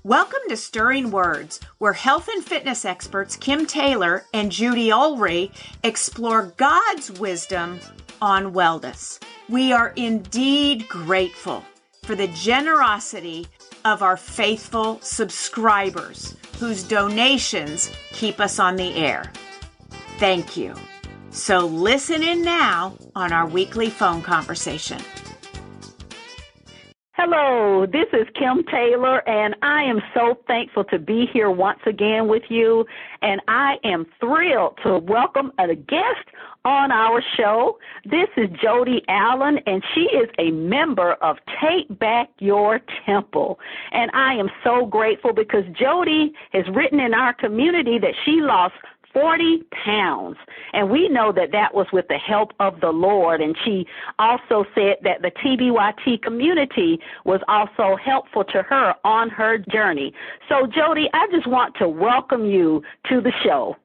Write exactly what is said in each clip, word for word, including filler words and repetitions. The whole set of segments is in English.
Welcome to Stirring Words, where health and fitness experts Kim Taylor and Judy Ulrey explore God's wisdom on wellness. We are indeed grateful for the generosity of our faithful subscribers whose donations keep us on the air. Thank you. So listen in now on our weekly phone conversation. Hello, this is Kim Taylor, and I am so thankful to be here once again with you, and I am thrilled to welcome a guest on our show. This is Jody Allen, and she is a member of Take Back Your Temple, and I am so grateful because Jody has written in our community that she lost forty pounds. And we know that that was with the help of the Lord. And she also said that the T B Y T community was also helpful to her on her journey. So, Jody, I just want to welcome you to the show.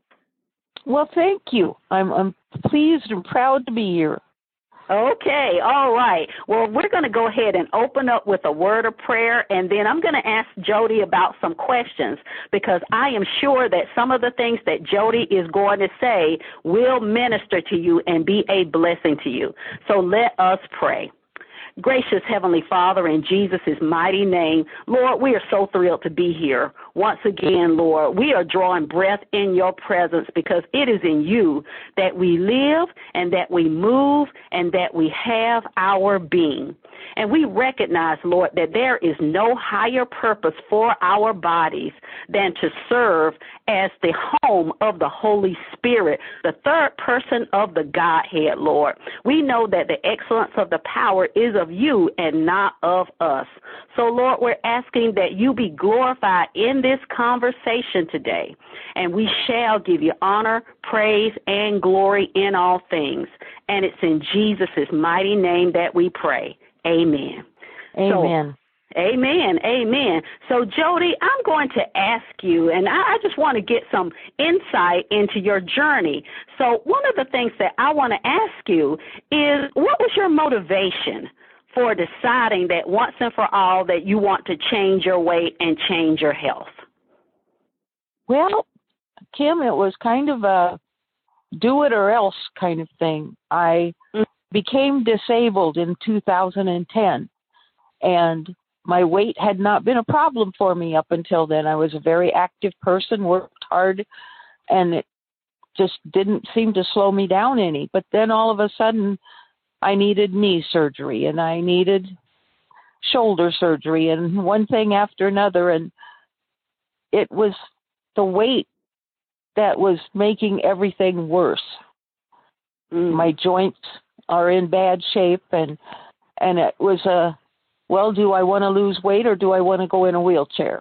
Well, thank you. I'm, I'm pleased and proud to be here. Okay, all right. Well, we're going to go ahead and open up with a word of prayer, and then I'm going to ask Jody about some questions because I am sure that some of the things that Jody is going to say will minister to you and be a blessing to you. So let us pray. Gracious Heavenly Father, in Jesus' mighty name, Lord, we are so thrilled to be here. Once again, Lord, we are drawing breath in your presence because it is in you that we live and that we move and that we have our being. And we recognize, Lord, that there is no higher purpose for our bodies than to serve as the home of the Holy Spirit, the third person of the Godhead, Lord. We know that the excellence of the power is of you and not of us. So, Lord, we're asking that you be glorified in this conversation today, and we shall give you honor, praise, and glory in all things. And it's in Jesus' mighty name that we pray. Amen. Amen. So, amen. Amen. So, Jody, I'm going to ask you, and I just want to get some insight into your journey. So one of the things that I want to ask you is, what was your motivation for deciding that once and for all that you want to change your weight and change your health? Well, Kim, it was kind of a do it or else kind of thing. I mm-hmm. became disabled in two thousand ten, and my weight had not been a problem for me up until then. I was a very active person, worked hard, and it just didn't seem to slow me down any. But then all of a sudden, I needed knee surgery, and I needed shoulder surgery, and one thing after another, and it was the weight that was making everything worse. Mm. My joints are in bad shape, and and it was a, well, do I want to lose weight or do I want to go in a wheelchair?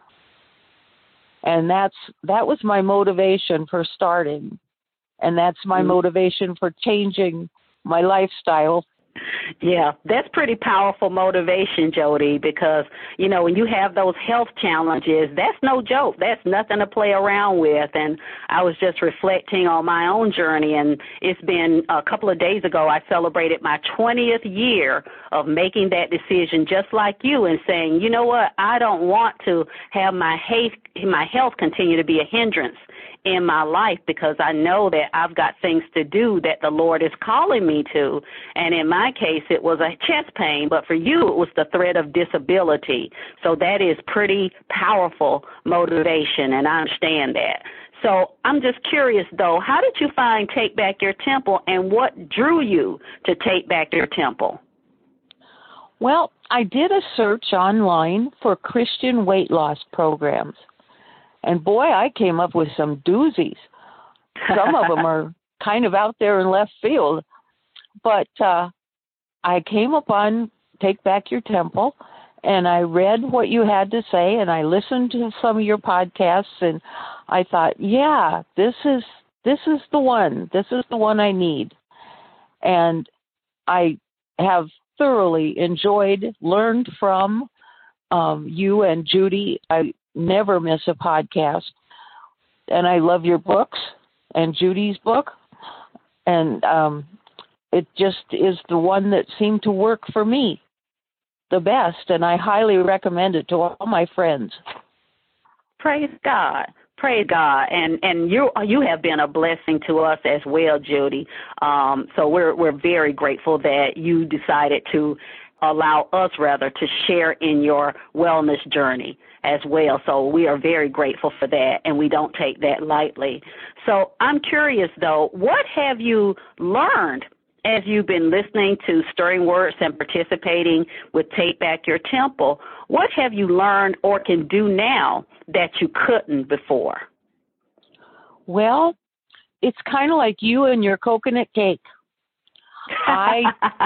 And that's that was my motivation for starting, and that's my mm. motivation for changing my lifestyle. Yeah, that's pretty powerful motivation, Jody, because, you know, when you have those health challenges, that's no joke. That's nothing to play around with. And I was just reflecting on my own journey, and it's been a couple of days ago I celebrated my twentieth year of making that decision just like you and saying, you know what, I don't want to have my health, my health continue to be a hindrance in my life because I know that I've got things to do that the Lord is calling me to. And in my case, it was a chest pain, but for you, it was the threat of disability. So that is pretty powerful motivation, and I understand that. So I'm just curious, though, how did you find Take Back Your Temple, and what drew you to Take Back Your Temple? Well, I did a search online for Christian weight loss programs. And boy, I came up with some doozies. Some of them are kind of out there in left field. But uh, I came upon Take Back Your Temple, and I read what you had to say, and I listened to some of your podcasts, and I thought, yeah, this is this is the one. This is the one I need. And I have thoroughly enjoyed, learned from um, you and Judy. I never miss a podcast, and I love your books and Judy's book, and um, it just is the one that seemed to work for me the best, and I highly recommend it to all my friends. Praise God. Praise God. And and you you have been a blessing to us as well, Judy. Um, so we're we're very grateful that you decided to allow us, rather, to share in your wellness journey as well. So we are very grateful for that, and we don't take that lightly. So I'm curious, though, what have you learned as you've been listening to Stirring Words and participating with Take Back Your Temple? What have you learned or can do now that you couldn't before? Well, it's kind of like you and your coconut cake. I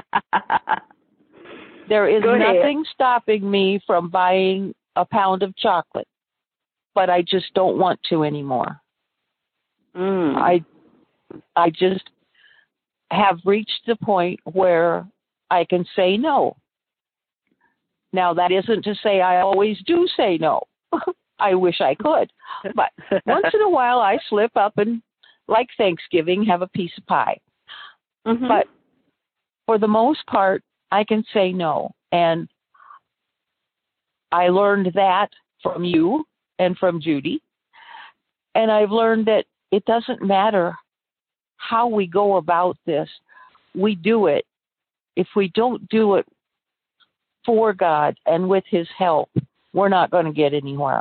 there is Go ahead. nothing stopping me from buying a pound of chocolate, but I just don't want to anymore. Mm. I I just have reached the point where I can say no. Now, that isn't to say I always do say no. I wish I could. But once in a while, I slip up and, like Thanksgiving, have a piece of pie. Mm-hmm. But for the most part, I can say no. And I learned that from you and from Judy. And I've learned that it doesn't matter how we go about this. We do it. If we don't do it for God and with His help, we're not going to get anywhere.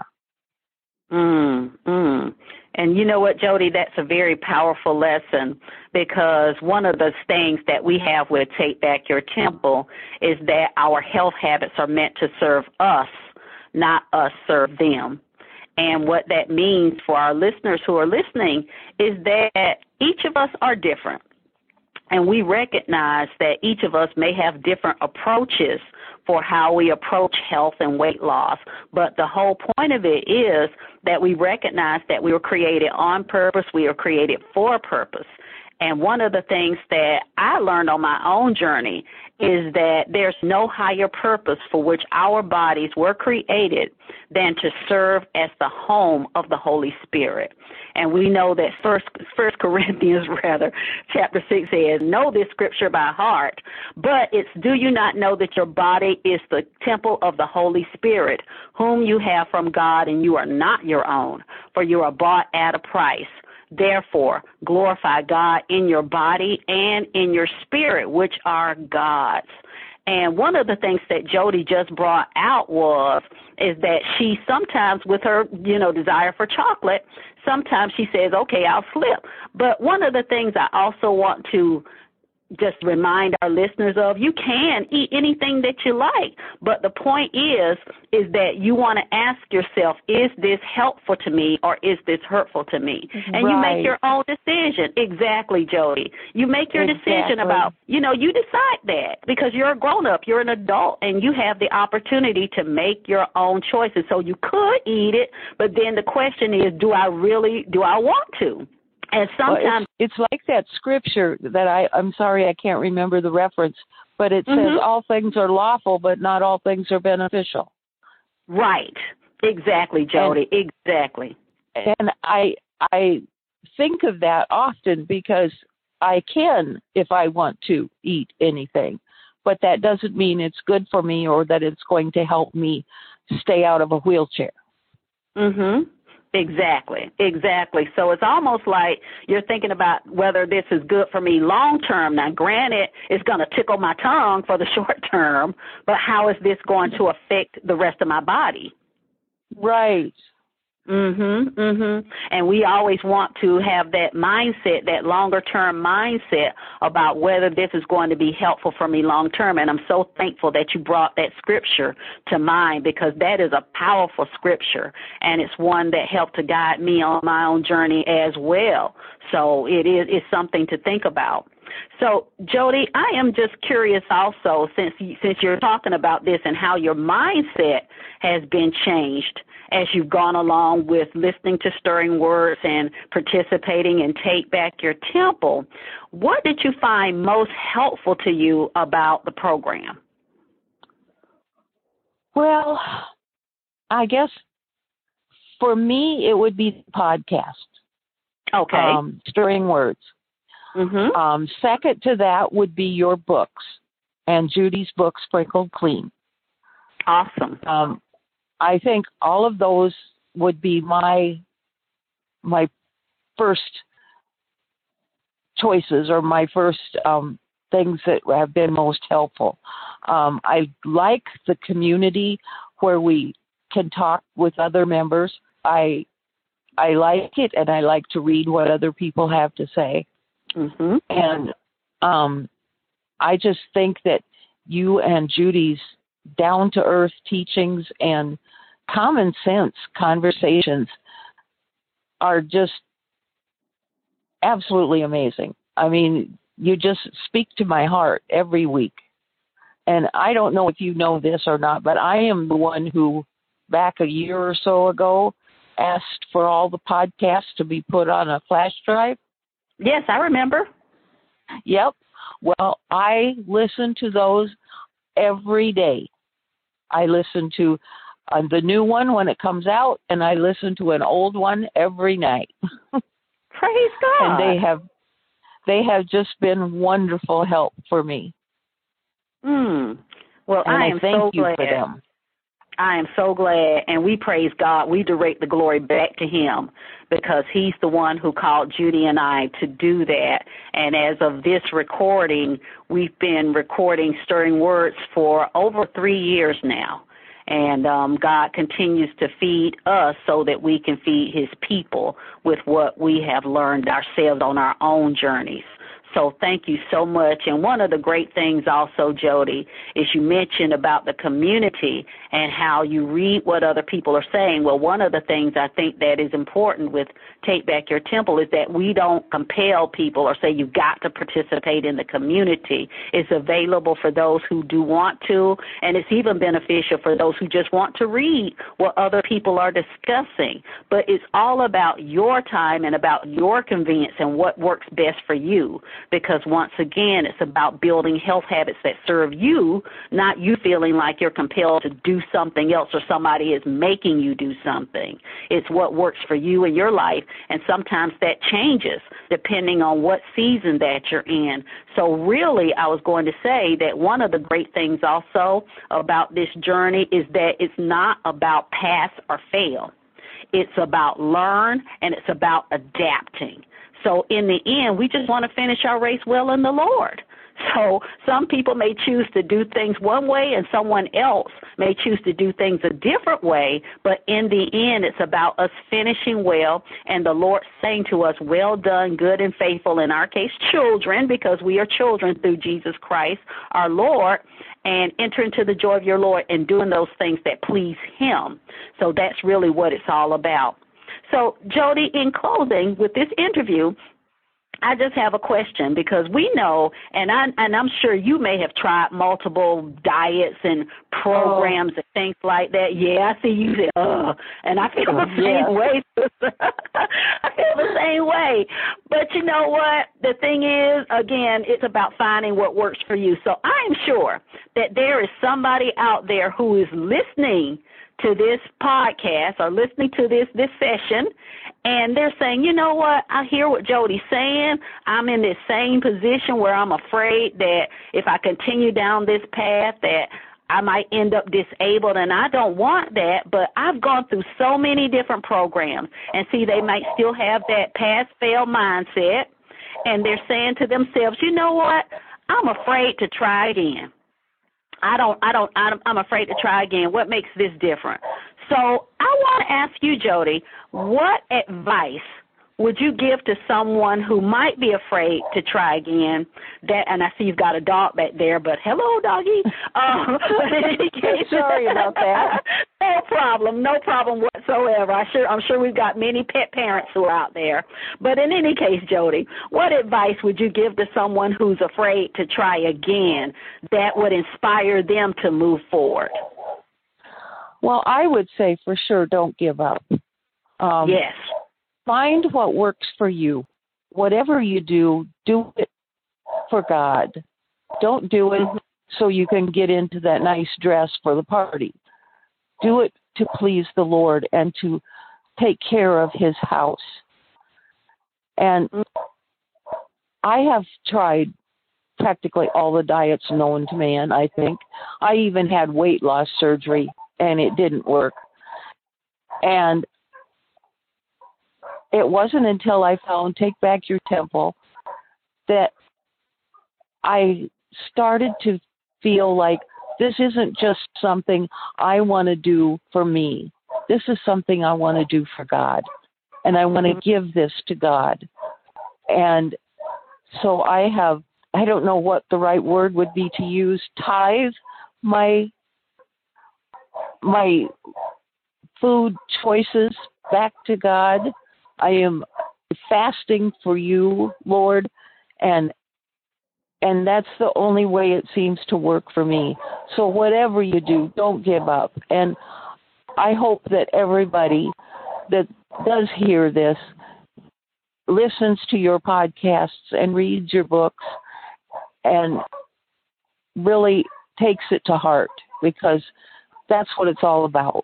Mm, mm. And you know what, Jody, that's a very powerful lesson, because one of the things that we have with Take Back Your Temple is that our health habits are meant to serve us, not us serve them. And what that means for our listeners who are listening is that each of us are different. And we recognize that each of us may have different approaches for how we approach health and weight loss. But the whole point of it is that we recognize that we were created on purpose, we were created for a purpose. And one of the things that I learned on my own journey is that there's no higher purpose for which our bodies were created than to serve as the home of the Holy Spirit. And we know that First, First Corinthians, rather, chapter six says, know this scripture by heart, but it's, do you not know that your body is the temple of the Holy Spirit, whom you have from God, and you are not your own, for you are bought at a price. Therefore, glorify God in your body and in your spirit, which are God's. And one of the things that Jody just brought out was is that she sometimes, with her, you know, desire for chocolate, sometimes she says, okay, I'll slip. But one of the things I also want to just remind our listeners of, you can eat anything that you like, but the point is is that you want to ask yourself, is this helpful to me or is this hurtful to me? And right. You make your own decision. Exactly, Jody. You make your exactly. decision about, you know, you decide that because you're a grown-up, you're an adult, and you have the opportunity to make your own choices. So you could eat it, but then the question is, do I really, do I want to? And sometimes well, it's, it's like that scripture that I, I'm sorry, I can't remember the reference, but it mm-hmm. says all things are lawful, but not all things are beneficial. Right. Exactly, Jody. And, exactly. And I, I think of that often because I can, if I want to, eat anything, but that doesn't mean it's good for me or that it's going to help me stay out of a wheelchair. Mm-hmm. Exactly, exactly. So it's almost like you're thinking about whether this is good for me long term. Now, granted, it's going to tickle my tongue for the short term, but how is this going to affect the rest of my body? Right. Mhm, mhm. And we always want to have that mindset, that longer term mindset about whether this is going to be helpful for me long term. And I'm so thankful that you brought that scripture to mind, because that is a powerful scripture, and it's one that helped to guide me on my own journey as well. So it is it's something to think about. So, Jody, I am just curious also, since since you're talking about this and how your mindset has been changed as you've gone along with listening to Stirring Words and participating in Take Back Your Temple, what did you find most helpful to you about the program? Well, I guess for me it would be the podcast. Okay. Um, Stirring Words. Mm-hmm. Um, second to that would be your books and Judy's book, Sprinkled Clean. Awesome. Um, I think all of those would be my my first choices or my first um, things that have been most helpful. Um, I like the community where we can talk with other members. I I like it, and I like to read what other people have to say. Mm-hmm. And um, I just think that you and Judy's down-to-earth teachings and common sense conversations are just absolutely amazing. I mean, you just speak to my heart every week. And I don't know if you know this or not, but I am the one who, back a year or so ago, asked for all the podcasts to be put on a flash drive. Yes, I remember. Yep. Well, I listen to those every day. I listen to uh, the new one when it comes out, and I listen to an old one every night. Praise God. And they have they have just been wonderful help for me. Mm. Well, and I I am thank so you glad. for them. I am so glad, and we praise God. We direct the glory back to him because he's the one who called Judy and I to do that. And as of this recording, we've been recording Stirring Words for over three years now. And um, God continues to feed us so that we can feed his people with what we have learned ourselves on our own journeys. So thank you so much. And one of the great things also, Jody, is you mentioned about the community and how you read what other people are saying. Well, one of the things I think that is important with Take Back Your Temple is that we don't compel people or say you've got to participate in the community. It's available for those who do want to, and it's even beneficial for those who just want to read what other people are discussing. But it's all about your time and about your convenience and what works best for you. Because once again, it's about building health habits that serve you, not you feeling like you're compelled to do something else or somebody is making you do something. It's what works for you in your life, and sometimes that changes depending on what season that you're in. So really, I was going to say that one of the great things also about this journey is that it's not about pass or fail. It's about learn, and it's about adapting. So in the end, we just want to finish our race well in the Lord. So some people may choose to do things one way and someone else may choose to do things a different way. But in the end, it's about us finishing well and the Lord saying to us, well done, good and faithful, in our case, children, because we are children through Jesus Christ, our Lord, and enter into the joy of your Lord and doing those things that please him. So that's really what it's all about. So, Jody, in closing with this interview, I just have a question because we know, and, I, and I'm sure you may have tried multiple diets and programs oh. and things like that. Yeah, I see you say, oh, and I feel the same yeah. way. I feel the same way. But you know what? The thing is, again, it's about finding what works for you. So I'm sure that there is somebody out there who is listening to this podcast or listening to this this session, and they're saying, you know what, I hear what Jody's saying. I'm in this same position where I'm afraid that if I continue down this path that I might end up disabled, and I don't want that, but I've gone through so many different programs. And see, they might still have that pass-fail mindset, and they're saying to themselves, you know what, I'm afraid to try again. I don't, I don't, I'm afraid to try again. What makes this different? So I want to ask you, Jody, what advice would you give to someone who might be afraid to try again? That, and I see you've got a dog back there, but hello, doggy. Um, but in any case, sorry about that. No problem, no problem whatsoever. I sure, I'm sure we've got many pet parents who are out there. But in any case, Jody, what advice would you give to someone who's afraid to try again that would inspire them to move forward? Well, I would say for sure don't give up. Um, yes. Find what works for you. Whatever you do, do it for God. Don't do it so you can get into that nice dress for the party. Do it to please the Lord and to take care of his house. And I have tried practically all the diets known to man, I think. I even had weight loss surgery, and it didn't work. And it wasn't until I found Take Back Your Temple that I started to feel like this isn't just something I want to do for me. This is something I want to do for God. And I want to give this to God. And so I have, I don't know what the right word would be to use, tithe my my food choices back to God. I am fasting for you, Lord, and and that's the only way it seems to work for me. So whatever you do, don't give up. And I hope that everybody that does hear this listens to your podcasts and reads your books and really takes it to heart, because that's what it's all about.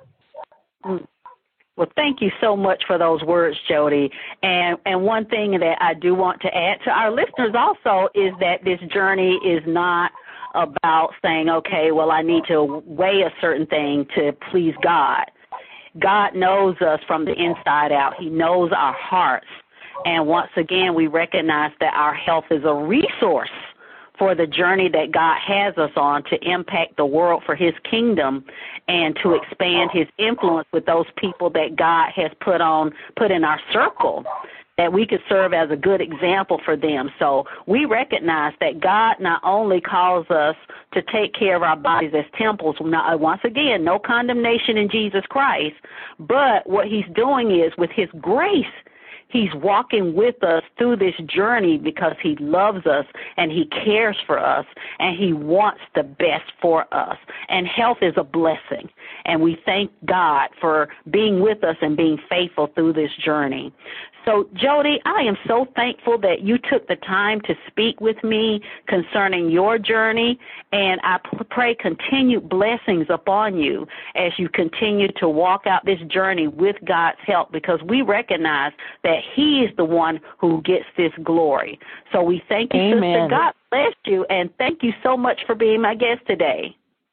Well, thank you so much for those words, Jody. And and one thing that I do want to add to our listeners also is that this journey is not about saying, okay, well, I need to weigh a certain thing to please God. God knows us from the inside out. He knows our hearts. And once again, we recognize that our health is a resource for the journey that God has us on to impact the world for his kingdom and to expand his influence with those people that God has put on, put in our circle, that we could serve as a good example for them. So we recognize that God not only calls us to take care of our bodies as temples, not, once again, no condemnation in Jesus Christ, but what he's doing is with his grace, he's walking with us through this journey because he loves us and he cares for us and he wants the best for us. And health is a blessing. And we thank God for being with us and being faithful through this journey. So, Jody, I am so thankful that you took the time to speak with me concerning your journey, and I pray continued blessings upon you as you continue to walk out this journey with God's help, because we recognize that he is the one who gets this glory. So we thank you, Amen. Sister. God bless you, and thank you so much for being my guest today.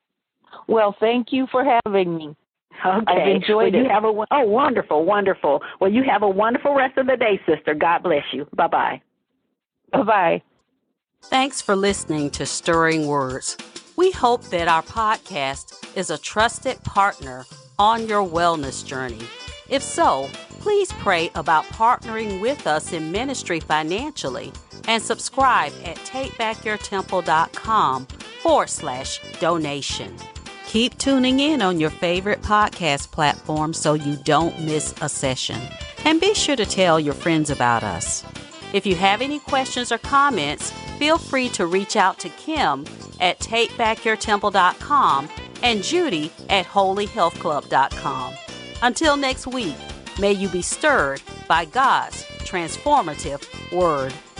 Well, thank you for having me. Okay. I've enjoyed well, you it. Have a, oh, wonderful, wonderful. Well, you have a wonderful rest of the day, sister. God bless you. Bye-bye. Bye-bye. Thanks for listening to Stirring Words. We hope that our podcast is a trusted partner on your wellness journey. If so, please pray about partnering with us in ministry financially and subscribe at takebackyurtemple.com forward slash donation. Keep tuning in on your favorite podcast platform so you don't miss a session. And be sure to tell your friends about us. If you have any questions or comments, feel free to reach out to Kim at take back your temple dot com and Judy at holy health club dot com. Until next week, may you be stirred by God's transformative word.